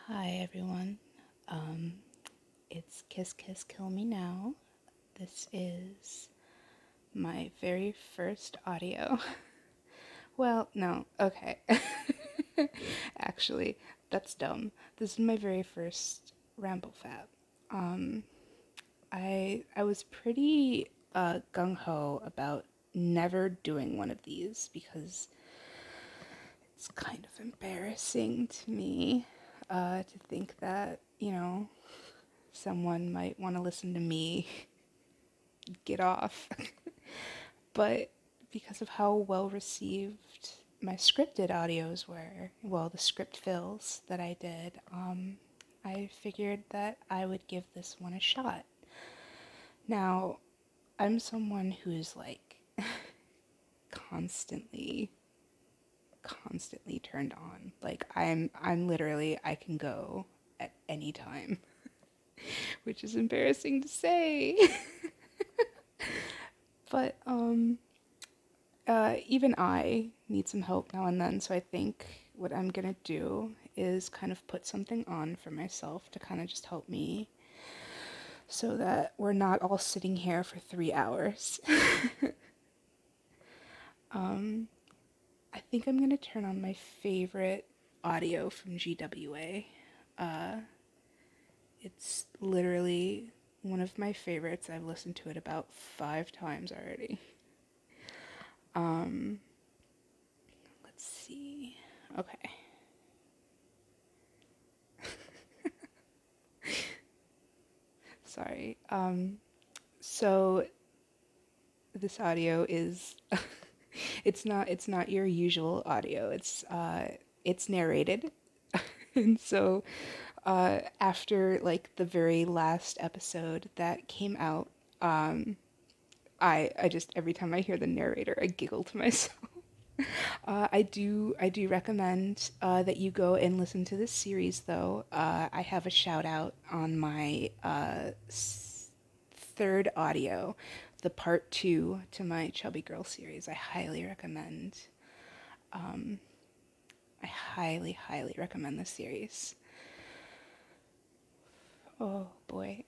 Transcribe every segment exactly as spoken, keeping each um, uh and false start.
Hi everyone. Um, it's Kiss Kiss Kill Me Now. This is my very first audio. Well, no, okay. Actually, that's dumb. This is my very first Ramble Fab. Um, I I was pretty uh, gung ho about never doing one of these because it's kind of embarrassing to me uh, to think that you know someone might want to listen to me get off. But because of how well received my scripted audios were, well, the script fills that I did, um, I figured that I would give this one a shot. Now, I'm someone who's like constantly constantly turned on. Like I'm I'm literally I can go at any time, which is embarrassing to say. But um uh, even I need some help now and then, so I think what I'm gonna do is kind of put something on for myself to kind of just help me so that we're not all sitting here for three hours. um, I think I'm gonna turn on my favorite audio from G W A. Uh, it's literally one of my favorites. I've listened to it about five times already. Um, let's see. Okay. Sorry. Um, so this audio is it's not it's not your usual audio. It's uh it's narrated. And so uh after like the very last episode that came out, um I I just every time I hear the narrator, I giggle to myself. Uh, I do I do recommend uh, that you go and listen to this series though. Uh, I have a shout out on my uh, s- third audio, the part two to my Chubby Girl series. I highly recommend. Um, I highly highly recommend this series. Oh boy,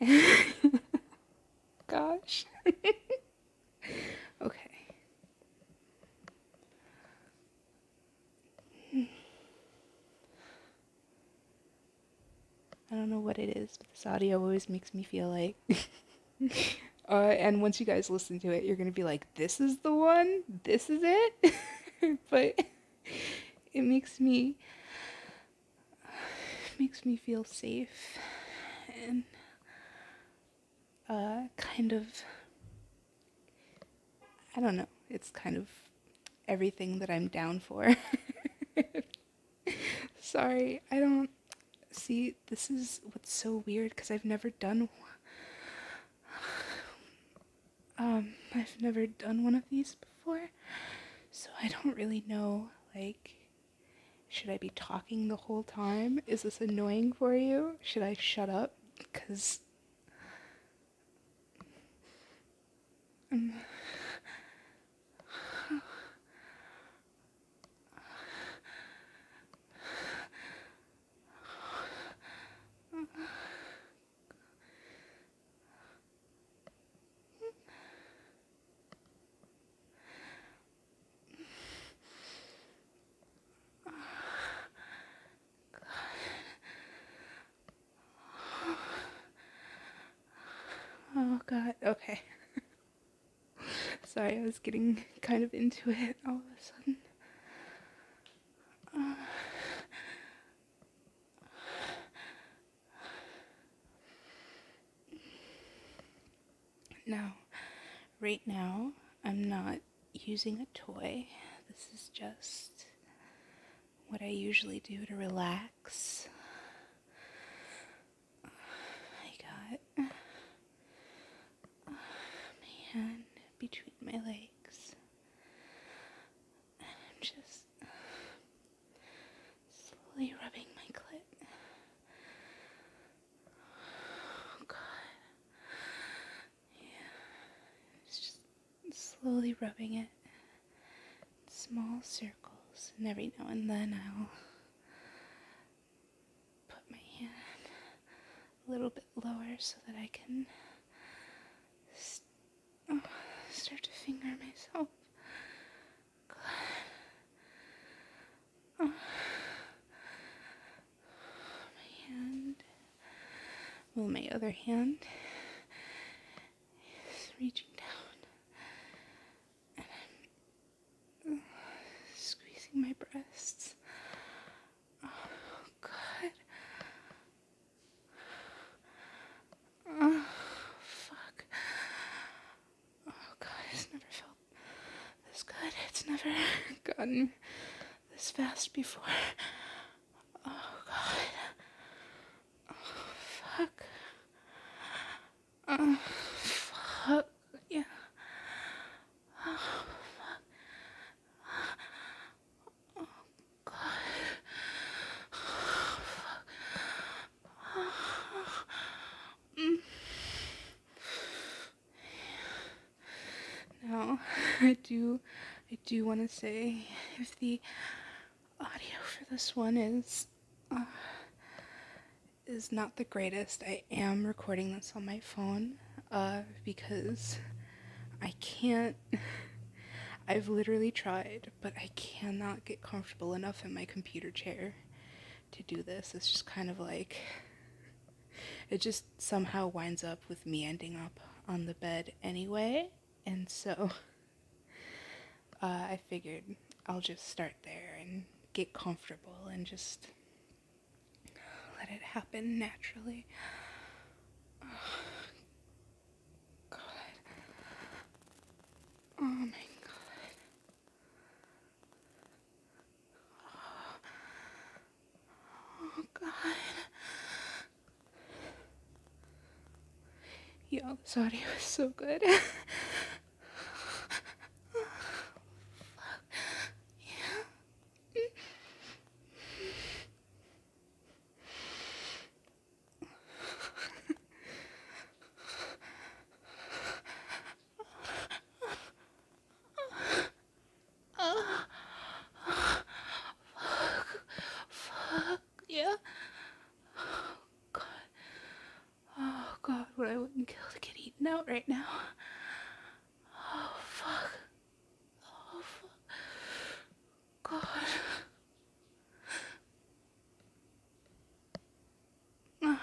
gosh. Okay. I don't know what it is, but this audio always makes me feel like Uh, and once you guys listen to it, you're gonna be like, "This is the one. This is it." But it makes me makes me feel safe and uh, kind of I don't know. It's kind of everything that I'm down for. Sorry, I don't see. This is what's so weird because I've never done um I've never done one of these before, so I don't really know like. Should I be talking the whole time? Is this annoying for you? Should I shut up? Because. Um, oh god, okay. Sorry, I was getting kind of into it all of a sudden. Uh, now, right now, I'm not using a toy. This is just what I usually do to relax. I got my hand between my legs. I'm just slowly rubbing my clit. Oh god. Yeah. It's just slowly rubbing it in small circles, and every now and then I'll put my a little bit lower so that I can st- oh, start to finger myself. Oh, my hand, well, my other hand is reaching down and I'm squeezing my breasts. Oh, God. Oh, fuck. Oh, God, it's never felt this good. It's never gotten this fast before. Oh, God. Oh, fuck. Oh, fuck. Yeah. Oh, fuck. Oh, God. Oh, fuck. Oh, mm. Now, I do, I do want to say, if the audio for this one is, uh, is not the greatest, I am recording this on my phone, uh, because I can't, I've literally tried, but I cannot get comfortable enough in my computer chair to do this. It's just kind of like, it just somehow winds up with me ending up on the bed anyway, and so uh, I figured I'll just start there and get comfortable and just let it happen naturally. Oh, God. Oh my God. Oh, God. Yo, this audio is so good. Fuck, yeah. God. Oh, God, what I wouldn't kill to get eaten out right now. Oh, fuck. Oh, fuck. God. Oh,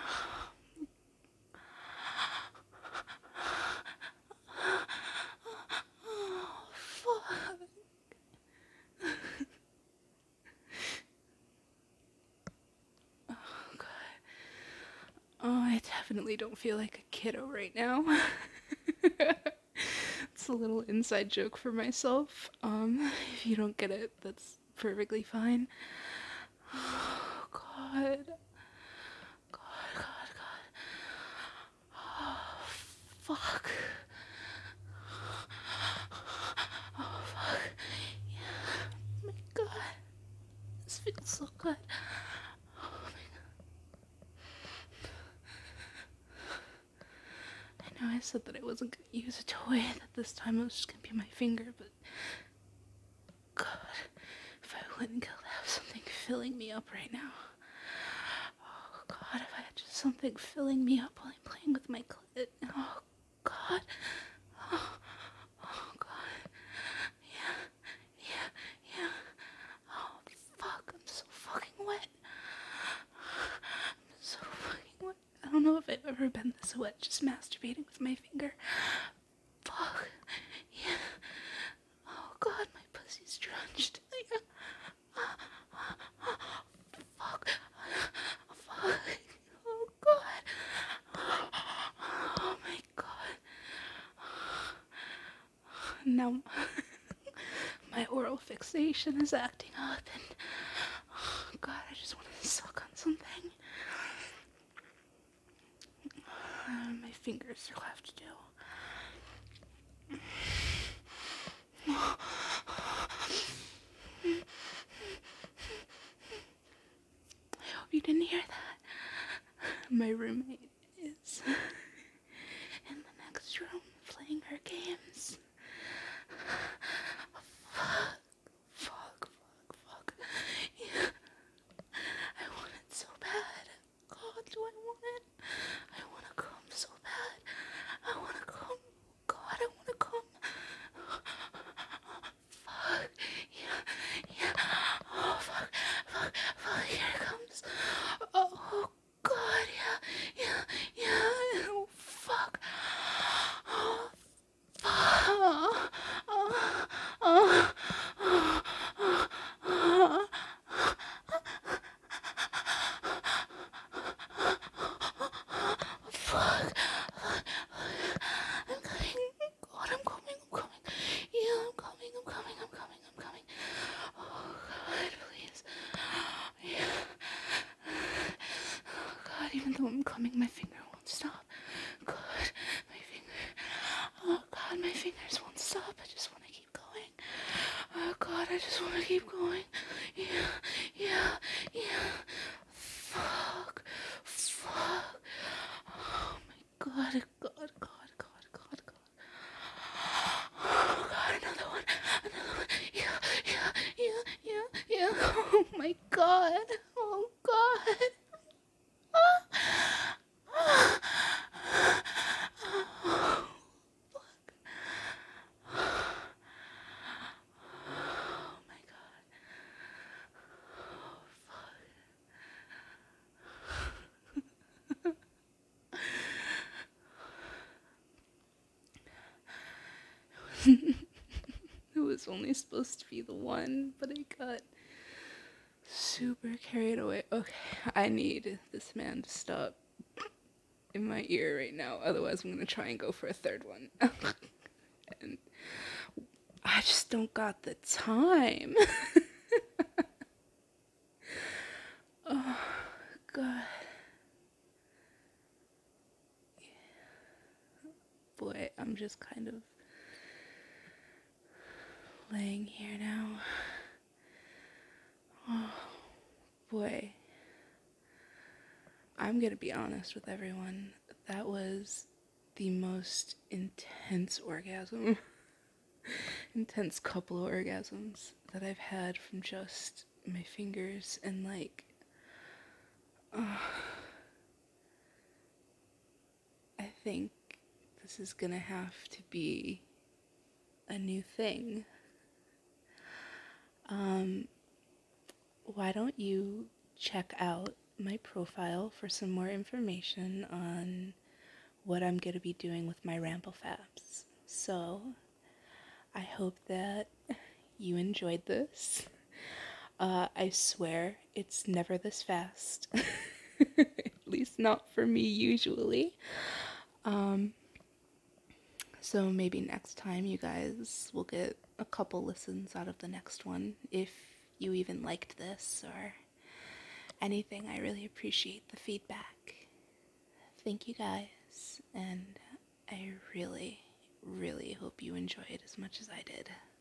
fuck. Oh, God. Oh, I definitely don't feel like a kiddo right now. It's a little inside joke for myself. Um, if you don't get it, that's perfectly fine. Oh, God. God, God, God. Oh, fuck. Oh, fuck. Yeah. Oh, my God. This feels so good. Oh, my God. I know I said that I wasn't going to use a toy, that this time it was just going to be my finger, but God, if I wouldn't kill to have something filling me up right now. Oh, God, if I had just something filling me up while I'm playing with my clit. Oh, God. Oh, oh, God. Yeah, yeah, yeah. Oh, fuck, I'm so fucking wet. I'm so fucking wet. I don't know if I've ever been this wet just masturbating with my finger. Fuck. Yeah. Oh, God, my pussy's drenched. Yeah. Fuck. Fuck. Oh, God. Oh, my God. Now, my oral fixation is acting up, and oh, God, I just want to suck on something. Uh, my fingers are left to do. I hope you didn't hear that. My roommate is in the next room playing her games. Fuck, fuck, fuck, fuck. Yeah. I want it so bad. God, do I want it? even though I'm coming, my finger won't stop. God, my finger. Oh God, my fingers won't stop. I just want to keep going. Oh God, I just want to keep going. Yeah, yeah, yeah. Fuck, fuck. Oh my God, God, God, God, God, God. Oh God, another one, another one. Yeah, yeah, yeah, yeah, yeah. Oh my God, oh God. Oh my God. It was only supposed to be the one, but I got super carried away. Okay, I need this man to stop in my ear right now. Otherwise, I'm gonna try and go for a third one. And I just don't got the time. Oh, God. Boy, I'm just kind of laying here now. Oh, boy. I'm gonna be honest with everyone. That was the most intense orgasm, intense couple of orgasms that I've had from just my fingers, and like, uh, I think this is gonna have to be a new thing. Um, why don't you check out my profile for some more information on what I'm gonna be doing with my Ramble Fabs. So, I hope that you enjoyed this. Uh, I swear it's never this fast. At least not for me usually. Um, so maybe next time you guys will get a couple listens out of the next one if you even liked this or anything. I really appreciate the feedback. Thank you guys, and I really, really hope you enjoyed as much as I did.